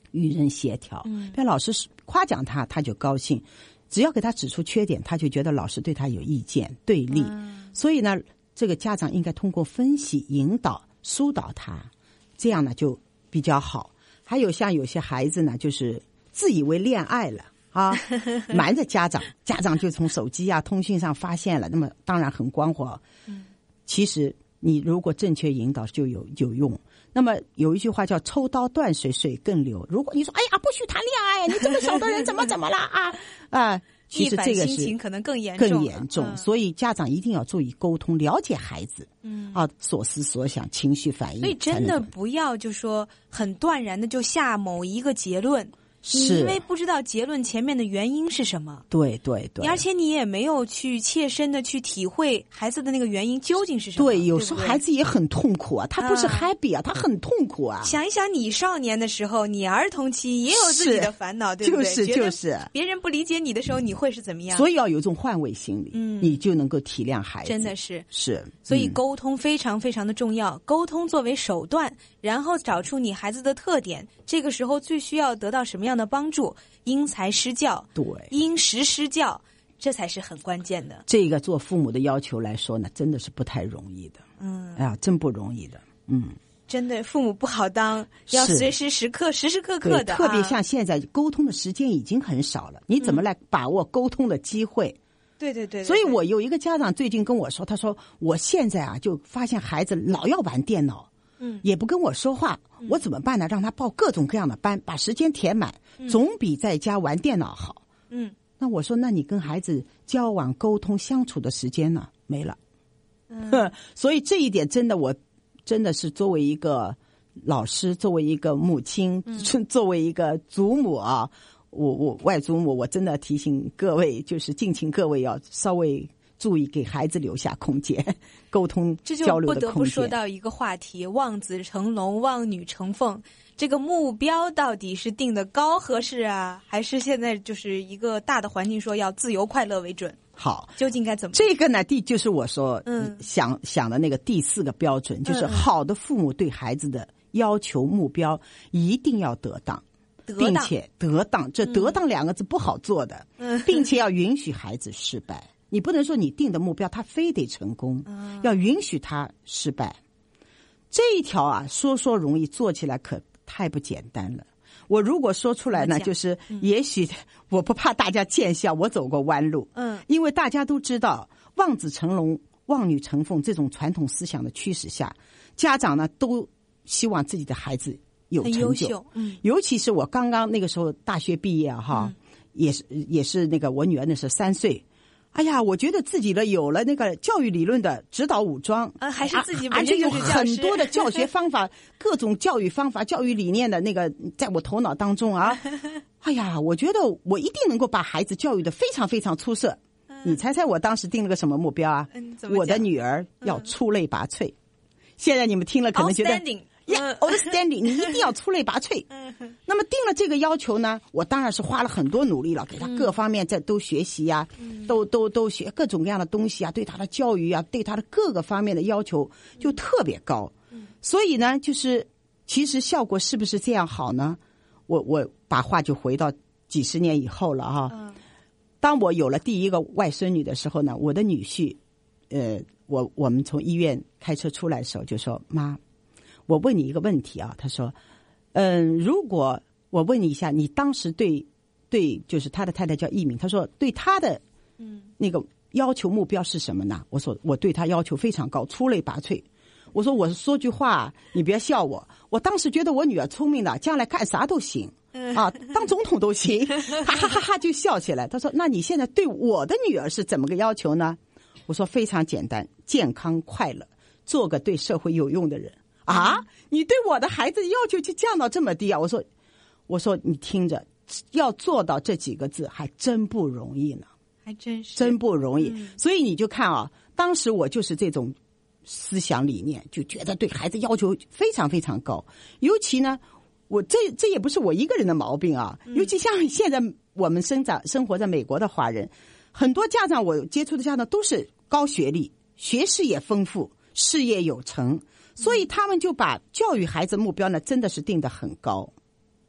Speaker 4: 与人协调。
Speaker 3: 嗯，
Speaker 4: 被老师夸奖他，他就高兴；只要给他指出缺点，他就觉得老师对他有意见、对立。
Speaker 3: 嗯，
Speaker 4: 所以呢，这个家长应该通过分析、引导、疏导他，这样呢就比较好。还有像有些孩子呢，就是自以为恋爱了啊，瞒着家长，家长就从手机啊、通讯上发现了，那么当然很光火。
Speaker 3: 嗯，
Speaker 4: 其实你如果正确引导就有有用。那么有一句话叫抽刀断水，水更流。如果你说哎呀不许谈恋爱，你这么小的人怎么怎么了啊啊，其实这个是
Speaker 3: 心情可能更严重
Speaker 4: 更严重、嗯、所以家长一定要注意沟通，了解孩子
Speaker 3: 嗯
Speaker 4: 啊所思所想、情绪反应。
Speaker 3: 所以真的不要就说很断然的就下某一个结论，
Speaker 4: 是
Speaker 3: 你因为不知道结论前面的原因是什么。
Speaker 4: 对对对，
Speaker 3: 而且你也没有去切身的去体会孩子的那个原因究竟是什么。
Speaker 4: 对，有时候孩子也很痛苦啊，他不是 happy 啊，他很痛苦啊。
Speaker 3: 想一想你少年的时候，你儿童期也有自己的烦恼，对不对？
Speaker 4: 就是就是
Speaker 3: 别人不理解你的时候，你会是怎么样？
Speaker 4: 所以要有一种换位心理，嗯，你就能够体谅孩子。
Speaker 3: 真的是
Speaker 4: 是，
Speaker 3: 所以沟通非常非常的重要。沟通作为手段，然后找出你孩子的特点，这个时候最需要得到什么样的帮助？因材施教，
Speaker 4: 对，
Speaker 3: 因时施教，这才是很关键的。
Speaker 4: 这个做父母的要求来说呢，真的是不太容易的。嗯，哎呀，真不容易的。嗯，
Speaker 3: 真的，父母不好当，要随时时刻、时时刻刻的、啊。
Speaker 4: 特别像现在沟通的时间已经很少了，你怎么来把握沟通的机会？
Speaker 3: 嗯、对, 对, 对对对。
Speaker 4: 所以我有一个家长最近跟我说，他说我现在啊就发现孩子老要玩电脑。嗯，也不跟我说话，嗯、我怎么办呢？让他报各种各样的班，把时间填满，嗯、总比在家玩电脑好。
Speaker 3: 嗯，
Speaker 4: 那我说，那你跟孩子交往、沟通、相处的时间呢？没了。
Speaker 3: 嗯，
Speaker 4: 所以这一点真的，我真的是作为一个老师，作为一个母亲，嗯、作为一个祖母啊，我我外祖母，我真的提醒各位，就是敬请各位要稍微注意给孩子留下空间，沟通交流的空间。这就不
Speaker 3: 得不说到一个话题：望子成龙，望女成凤。这个目标到底是定的高合适啊，还是现在就是一个大的环境说要自由快乐为准？
Speaker 4: 好，
Speaker 3: 究竟该怎么？
Speaker 4: 这个呢，第就是我说，嗯，想想的那个第四个标准，就是好的父母对孩子的要求目标一定要得当。并且得当，这得当两个字不好做的，嗯、并且要允许孩子失败。你不能说你定的目标他非得成功，嗯、要允许他失败。这一条啊，说说容易，做起来可太不简单了。我如果说出来呢，就是也许我不怕大家见笑，我走过弯路。嗯，因为大家都知道望子成龙、望女成凤这种传统思想的驱使下，家长呢都希望自己的孩子有成就。嗯，尤其是我刚刚那个时候大学毕业哈，嗯、也是也是那个我女儿那时候三岁。哎呀，我觉得自己的有了那个教育理论的指导武装，
Speaker 3: 啊，还是自己
Speaker 4: 而且有很多的教学方法，各种教育方法、教育理念的那个，在我头脑当中啊。哎呀，我觉得我一定能够把孩子教育的非常非常出色。嗯、你猜猜我当时定了个什么目标啊？
Speaker 3: 嗯、
Speaker 4: 我的女儿要出类拔萃。嗯、现在你们听了可能觉得。呀 ，outstanding， 你一定要出类拔萃。那么定了这个要求呢，我当然是花了很多努力了，给他各方面在都学习呀、啊，嗯、都都都学各种各样的东西啊，对他的教育啊，对他的各个方面的要求就特别高。嗯、所以呢，就是其实效果是不是这样好呢？我我把话就回到几十年以后了哈。嗯、当我有了第一个外孙女的时候呢，我的女婿，呃，我我们从医院开车出来的时候就说：“妈。”我问你一个问题啊，他说，嗯，如果我问你一下，你当时对对，就是他的太太叫易敏，他说对他的嗯那个要求目标是什么呢？我说我对他要求非常高，出类拔萃。我说我说句话，你别笑我，我当时觉得我女儿聪明的，将来干啥都行啊，当总统都行，哈哈哈哈就笑起来。他说那你现在对我的女儿是怎么个要求呢？我说非常简单，健康快乐，做个对社会有用的人。啊！你对我的孩子要求就降到这么低啊！我说，我说你听着，要做到这几个字还真不容易呢，
Speaker 3: 还真是
Speaker 4: 真不容易。嗯、所以你就看啊，当时我就是这种思想理念，就觉得对孩子要求非常非常高。尤其呢，我这这也不是我一个人的毛病啊。嗯、尤其像现在我们生长生活在美国的华人，很多家长我接触的家长都是高学历，学识也丰富，事业有成。所以他们就把教育孩子目标呢，真的是定得很高。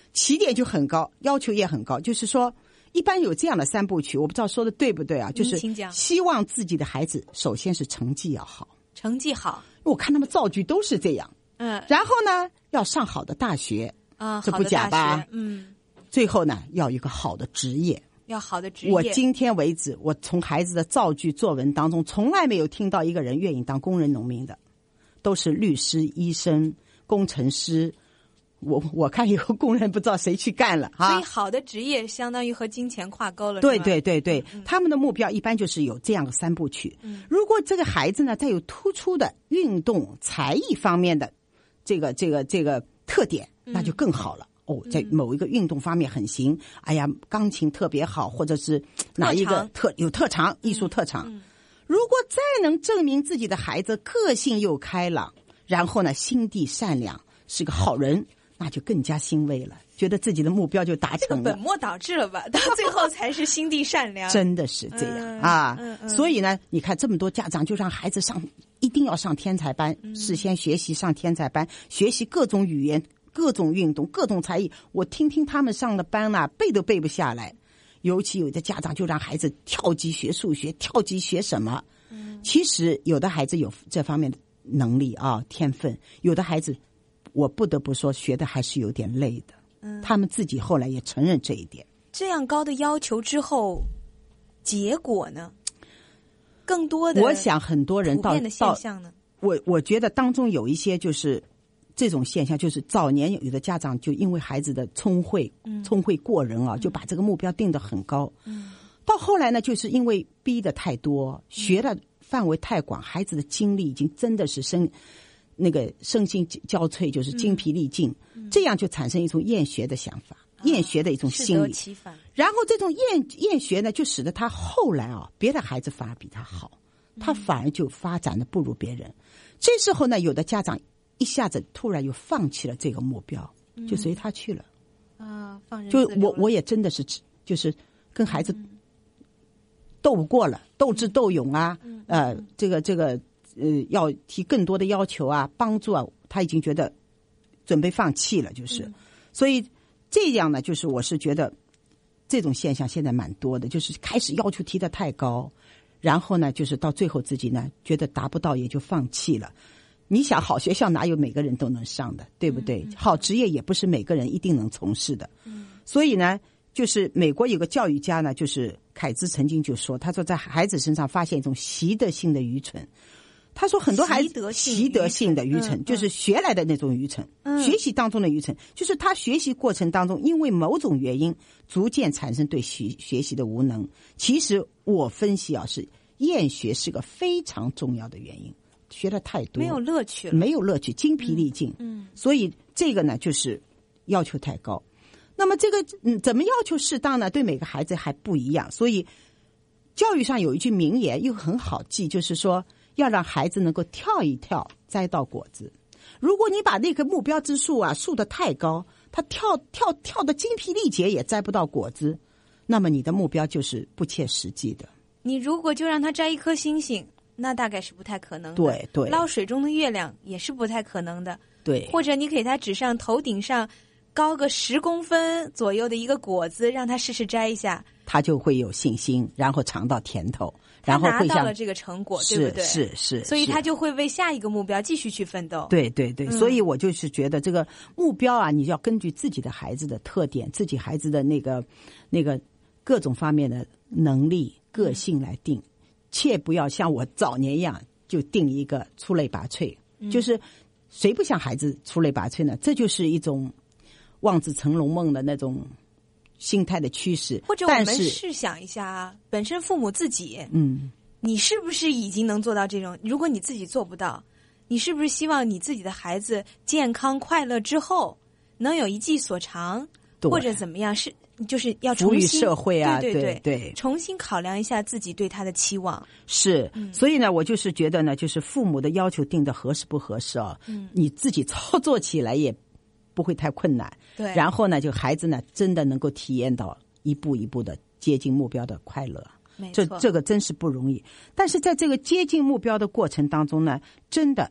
Speaker 4: 起点就很高，要求也很高，就是说一般有这样的三部曲，我不知道说的对不对啊？就是希望自己的孩子首先是成绩要好，
Speaker 3: 成绩好，
Speaker 4: 我看他们造句都是这样，
Speaker 3: 嗯，
Speaker 4: 然后呢要上好的大学
Speaker 3: 啊，
Speaker 4: 这不假吧？
Speaker 3: 嗯，
Speaker 4: 最后呢要一个好的职业，
Speaker 3: 要好的职业。
Speaker 4: 我今天为止，我从孩子的造句作文当中，从来没有听到一个人愿意当工人农民的，都是律师、医生、工程师。我我看以后工人不知道谁去干了啊！
Speaker 3: 所以好的职业相当于和金钱挂钩了。
Speaker 4: 对对对对，嗯、他们的目标一般就是有这样的三部曲。
Speaker 3: 嗯、
Speaker 4: 如果这个孩子呢，他有突出的运动、才艺方面的这个这个这个特点，那就更好了。嗯、哦，在某一个运动方面很行，嗯、哎呀，钢琴特别好，或者是哪一个特有特长，艺术特长。
Speaker 3: 嗯嗯、
Speaker 4: 如果再能证明自己的孩子个性又开朗，然后呢，心地善良，是个好人。那就更加欣慰了，觉得自己的目标就达成了。这
Speaker 3: 个本末倒置了吧？到最后才是心地善良。
Speaker 4: 真的是这样、嗯、啊、嗯嗯！所以呢，你看这么多家长就让孩子上，一定要上天才班，嗯、事先学习上天才班，学习各种语言、各种运动、各种才艺。我听听他们上的班啊，背都背不下来。尤其有的家长就让孩子跳级学数学，跳级学什么？嗯、其实有的孩子有这方面的能力啊，天分；有的孩子。我不得不说，学的还是有点累的。嗯，他们自己后来也承认这一点。
Speaker 3: 这样高的要求之后，结果呢？更多的，
Speaker 4: 我想很多人到
Speaker 3: 普遍的现象呢？
Speaker 4: 我我觉得当中有一些就是这种现象，就是早年有的家长就因为孩子的聪慧，嗯、聪慧过人啊，就把这个目标定得很高。嗯，到后来呢，就是因为逼得太多，学的范围太广，孩子的精力已经真的是生。那个身心交瘁，就是精疲力尽、嗯、这样就产生一种厌学的想法、啊、厌学的一种心理，然后这种厌厌学呢就使得他后来啊别的孩子反而比他好、嗯、他反而就发展的不如别人、嗯、这时候呢有的家长一下子突然又放弃了这个目标、嗯、就随他去了
Speaker 3: 啊，放任
Speaker 4: 就我我也真的是就是跟孩子斗不过了、嗯、斗智斗勇啊、嗯、呃这个这个呃，要提更多的要求啊，帮助啊，他已经觉得准备放弃了，就是，嗯、所以这样呢，就是我是觉得这种现象现在蛮多的，就是开始要求提得太高，然后呢，就是到最后自己呢觉得达不到也就放弃了。你想，好学校哪有每个人都能上的，对不对？嗯、好职业也不是每个人一定能从事的，嗯、所以呢，就是美国有个教育家呢，就是凯兹曾经就说，他说在孩子身上发现一种习得性的愚蠢。他说很多孩子习得性的愚蠢、嗯、就是学来的那种愚蠢、嗯、学习当中的愚蠢就是他学习过程当中因为某种原因逐渐产生对学学习的无能。其实我分析啊，是厌学是个非常重要的原因，学的太多
Speaker 3: 没有乐趣了，
Speaker 4: 没有乐趣，精疲力尽。嗯，嗯所以这个呢就是要求太高。那么这个嗯怎么要求适当呢？对每个孩子还不一样。所以教育上有一句名言又很好记，就是说要让孩子能够跳一跳摘到果子。如果你把那个目标之树啊树得太高，他跳跳跳的精疲力竭也摘不到果子，那么你的目标就是不切实际的。
Speaker 3: 你如果就让他摘一颗星星，那大概是不太可能的。
Speaker 4: 对对，
Speaker 3: 捞水中的月亮也是不太可能的。
Speaker 4: 对，
Speaker 3: 或者你给他指上头顶上高个十公分左右的一个果子，让他试试摘一下，
Speaker 4: 他就会有信心，然后尝到甜头。然后
Speaker 3: 他拿到了这个成果，对不对？
Speaker 4: 是是是，
Speaker 3: 所以他就会为下一个目标继续去奋斗。
Speaker 4: 对对对，嗯、所以我就是觉得这个目标啊，你要根据自己的孩子的特点、自己孩子的那个那个各种方面的能力、个性来定，嗯、切不要像我早年一样就定一个出类拔萃。嗯、就是谁不想孩子出类拔萃呢？这就是一种望子成龙梦的那种心态的趋势。
Speaker 3: 或者我们试想一下啊，本身父母自己，
Speaker 4: 嗯，
Speaker 3: 你是不是已经能做到这种？如果你自己做不到，你是不是希望你自己的孩子健康快乐之后能有一技所长，或者怎么样？是就是要重新
Speaker 4: 服务社会啊，
Speaker 3: 对对 对,
Speaker 4: 对, 对
Speaker 3: 重新考量一下自己对他的期望。
Speaker 4: 是，嗯、所以呢，我就是觉得呢，就是父母的要求定的合适不合适啊？嗯，你自己操作起来也不会太困难。
Speaker 3: 对，
Speaker 4: 然后呢，就孩子呢，真的能够体验到一步一步的接近目标的快乐。
Speaker 3: 没错，
Speaker 4: 这这个真是不容易。但是在这个接近目标的过程当中呢，真的，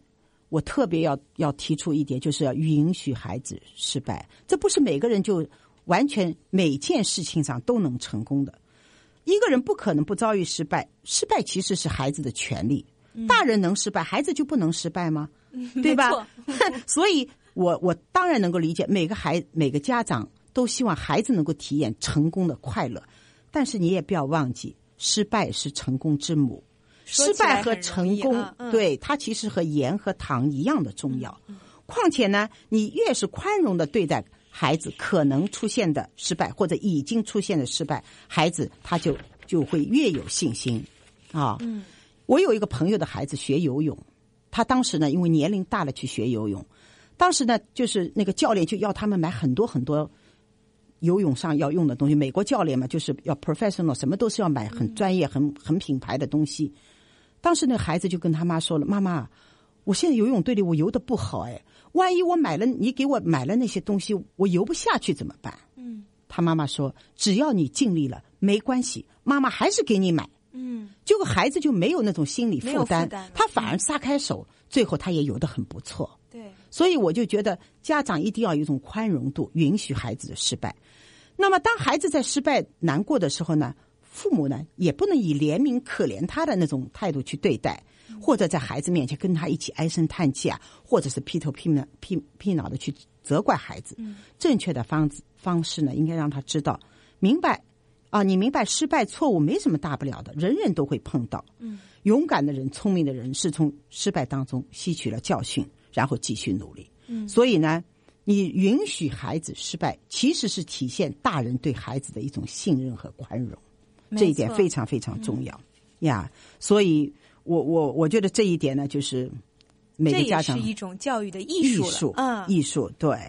Speaker 4: 我特别要要提出一点，就是要允许孩子失败。这不是每个人就完全每件事情上都能成功的。一个人不可能不遭遇失败，失败其实是孩子的权利。大人能失败，孩子就不能失败吗？对吧？所以我我当然能够理解每个孩每个家长都希望孩子能够体验成功的快乐，但是你也不要忘记，失败是成功之母。失败和成功，啊嗯、对它其实和盐和糖一样的重要。嗯嗯、况且呢，你越是宽容的对待孩子可能出现的失败或者已经出现的失败，孩子他就就会越有信心啊。嗯、我有一个朋友的孩子学游泳，他当时呢因为年龄大了去学游泳，当时呢就是那个教练就要他们买很多很多游泳上要用的东西，美国教练嘛就是要 professional， 什么都是要买很专业、很很品牌的东西。当时那个孩子就跟他妈说了：“妈妈，我现在游泳队里我游得不好，哎，万一我买了你给我买了那些东西，我游不下去怎么办？”嗯，他妈妈说：“只要你尽力了，没关系，妈妈还是给你买。”嗯，结果孩子就没有那种心理负担，他反而撒开手，最后他也游得很不错。对，所以我就觉得家长一定要有一种宽容度，允许孩子的失败。那么当孩子在失败难过的时候呢，父母呢也不能以怜悯可怜他的那种态度去对待，或者在孩子面前跟他一起唉声叹气啊，或者是劈头劈脑劈劈脑的去责怪孩子。正确的方方式呢，应该让他知道明白啊，你明白失败错误没什么大不了的，人人都会碰到。嗯，勇敢的人、聪明的人是从失败当中吸取了教训，然后继续努力。嗯，所以呢，你允许孩子失败，其实是体现大人对孩子的一种信任和宽容。这一点非常非常重要、嗯、呀，所以我我我觉得这一点呢，就是每个家长
Speaker 3: 这也是一种教育的艺术了，
Speaker 4: 艺术，
Speaker 3: 嗯，
Speaker 4: 艺术，对。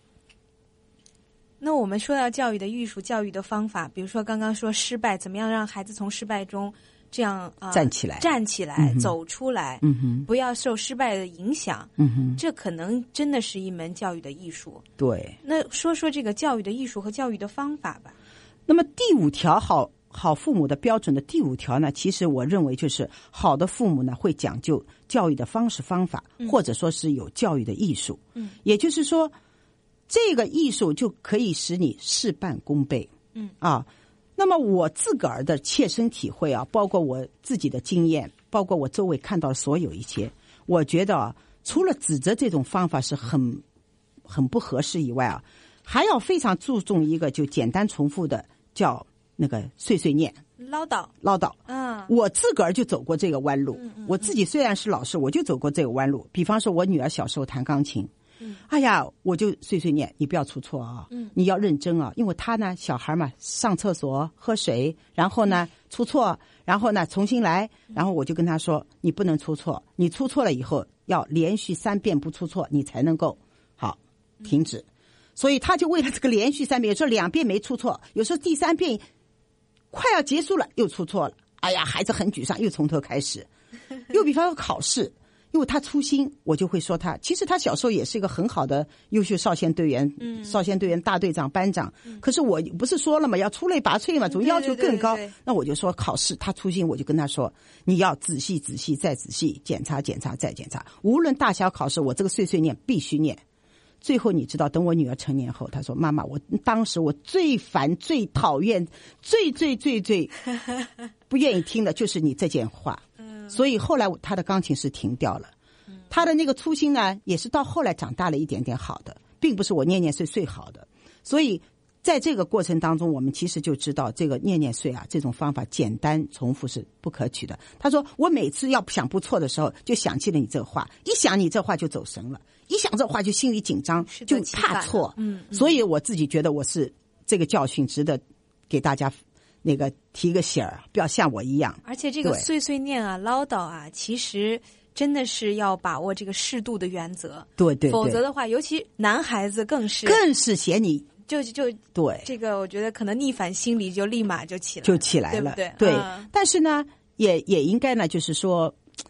Speaker 3: 那我们说到教育的艺术、教育的方法，比如说刚刚说失败，怎么样让孩子从失败中这样啊、呃、
Speaker 4: 站起来、
Speaker 3: 站起来、嗯、走出来，
Speaker 4: 嗯哼，
Speaker 3: 不要受失败的影响，
Speaker 4: 嗯哼，
Speaker 3: 这可能真的是一门教育的艺术。
Speaker 4: 对。
Speaker 3: 那说说这个教育的艺术和教育的方法吧。
Speaker 4: 那么第五条好。好父母的标准的第五条呢，其实我认为就是好的父母呢会讲究教育的方式方法，嗯、或者说是有教育的艺术。嗯，也就是说，这个艺术就可以使你事半功倍。嗯啊，那么我自个儿的切身体会啊，包括我自己的经验，包括我周围看到的所有一切，我觉得啊，除了指责这种方法是很很不合适以外啊，还要非常注重一个就简单重复的叫。那个碎碎念
Speaker 3: 唠叨
Speaker 4: 唠叨，
Speaker 3: 嗯，
Speaker 4: 我自个儿就走过这个弯路。嗯嗯、我自己虽然是老师，我就走过这个弯路。比方说，我女儿小时候弹钢琴，嗯，哎呀，我就碎碎念，你不要出错啊，嗯，你要认真啊，因为她呢，小孩嘛，上厕所喝水，然后呢出错，然后呢重新来，然后我就跟她说，你不能出错，你出错了以后要连续三遍不出错，你才能够好停止。嗯、所以她就为了这个连续三遍，有时候两遍没出错，有时候第三遍。快要结束了，又出错了，哎呀，孩子很沮丧，又从头开始。又比方说考试，因为他粗心，我就会说他，其实他小时候也是一个很好的优秀少先队员，嗯，少先队员大队长、班长。嗯、可是我不是说了嘛，要出类拔萃嘛，总要求更高。对对对对，那我就说考试他粗心，我就跟他说，你要仔细仔细再仔细，检查检查再检查，无论大小考试，我这个碎碎念必须念。最后你知道，等我女儿成年后，她说：“妈妈，我当时我最烦、最讨厌、最最最最不愿意听的就是你这件话。”所以后来她的钢琴是停掉了。她的那个粗心呢，也是到后来长大了一点点好的，并不是我念念碎碎好的。所以在这个过程当中，我们其实就知道这个念念碎啊，这种方法简单重复是不可取的。他说：“我每次要想不错的时候，就想起了你这话，一想你这话就走神了。”一想这话就心里紧张，就怕错。嗯，所以我自己觉得我是这个教训值得给大家那个提个醒儿，不要像我一样。
Speaker 3: 而且这个碎碎念啊、唠叨啊，其实真的是要把握这个适度的原则。
Speaker 4: 对对对，
Speaker 3: 否则的话，尤其男孩子更是
Speaker 4: 更是嫌你
Speaker 3: 就就
Speaker 4: 对
Speaker 3: 这个，我觉得可能逆反心理就立马就起来
Speaker 4: 就起来了，
Speaker 3: 对不对？
Speaker 4: 对，
Speaker 3: 嗯、
Speaker 4: 但是呢，也也应该呢，就是说。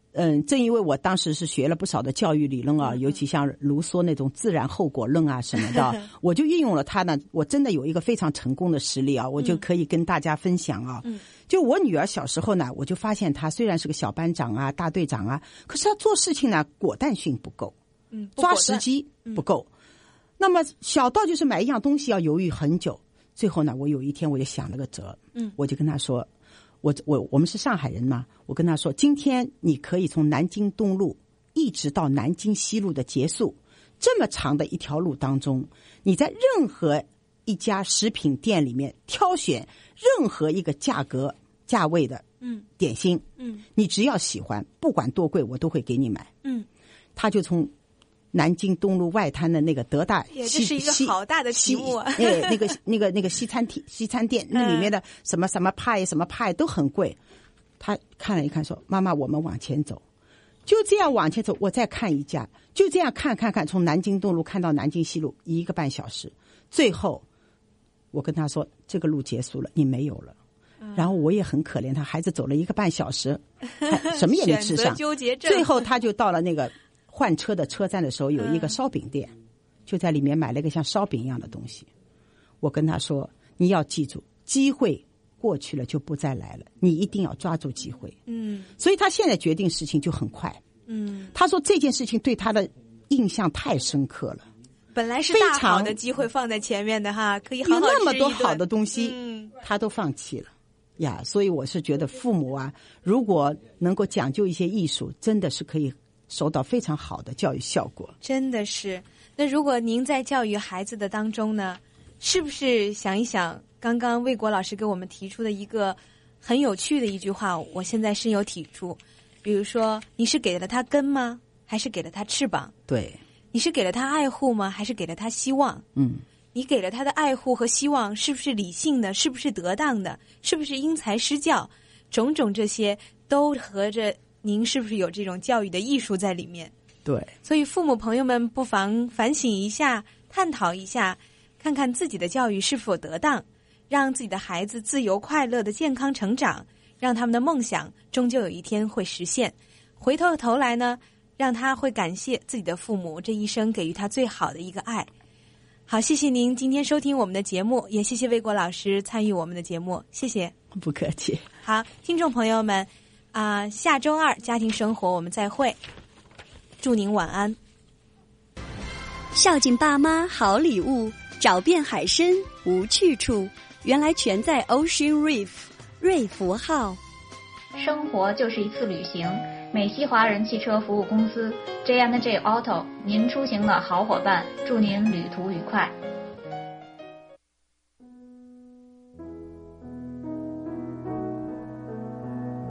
Speaker 4: 嗯，正因为我当时是学了不少的教育理论啊，尤其像卢梭那种自然后果论啊什么的，我就运用了它呢。我真的有一个非常成功的实例啊，我就可以跟大家分享啊。嗯，就我女儿小时候呢，我就发现她虽然是个小班长啊、大队长啊，可是她做事情呢果断性不够，嗯，抓时机不够。嗯、那么小到就是买一样东西要犹豫很久，最后呢，我有一天我就想了个辙，嗯，我就跟她说。我我我们是上海人嘛，我跟他说，今天你可以从南京东路一直到南京西路的结束，这么长的一条路当中，你在任何一家食品店里面挑选任何一个价格价位的嗯点心，嗯，你只要喜欢，不管多贵，我都会给你买。嗯，他就从南京东路外滩的那个德大
Speaker 3: 西，这是一个好大的题目啊！
Speaker 4: 哎，那个那个那个西餐厅西餐店，那里面的什么什么派什么派都很贵。他看了一看，说：“妈妈，我们往前走。”就这样往前走，我再看一家，就这样看看看，从南京东路看到南京西路，一个半小时。最后，我跟他说：“这个路结束了，你没有了。”然后我也很可怜他，孩子走了一个半小时，什么也没吃上。
Speaker 3: 纠结症。
Speaker 4: 最后他就到了那个。换车的车站的时候，有一个烧饼店，嗯、就在里面买了一个像烧饼一样的东西。我跟他说：“你要记住，机会过去了就不再来了，你一定要抓住机会。”嗯，所以他现在决定事情就很快。嗯，他说这件事情对他的印象太深刻了。
Speaker 3: 本来是大好的机会放在前面的哈，可以好好吃一顿，
Speaker 4: 有那么多好的东西，嗯，他都放弃了呀。所以我是觉得父母啊，如果能够讲究一些艺术，真的是可以。收到非常好的教育效果，
Speaker 3: 真的是。那如果您在教育孩子的当中呢，是不是想一想刚刚魏国老师给我们提出的一个很有趣的一句话，我现在深有体触。比如说，你是给了他根吗？还是给了他翅膀？
Speaker 4: 对。
Speaker 3: 你是给了他爱护吗？还是给了他希望？嗯。你给了他的爱护和希望，是不是理性的？是不是得当的？是不是因材施教？种种这些都和着。您是不是有这种教育的艺术在里面？
Speaker 4: 对，
Speaker 3: 所以父母朋友们不妨反省一下，探讨一下，看看自己的教育是否得当，让自己的孩子自由快乐的健康成长，让他们的梦想终究有一天会实现。回头头来呢，让他会感谢自己的父母这一生给予他最好的一个爱。好，谢谢您今天收听我们的节目，也谢谢魏国老师参与我们的节目，谢谢。
Speaker 4: 不客气。
Speaker 3: 好，听众朋友们。啊、呃，下周二家庭生活我们再会，祝您晚安。
Speaker 1: 孝敬爸妈好礼物，找遍海参无去处，原来全在 Ocean Reef 瑞福号。
Speaker 8: 生活就是一次旅行，美西华人汽车服务公司 J and J Auto， 您出行的好伙伴，祝您旅途愉快。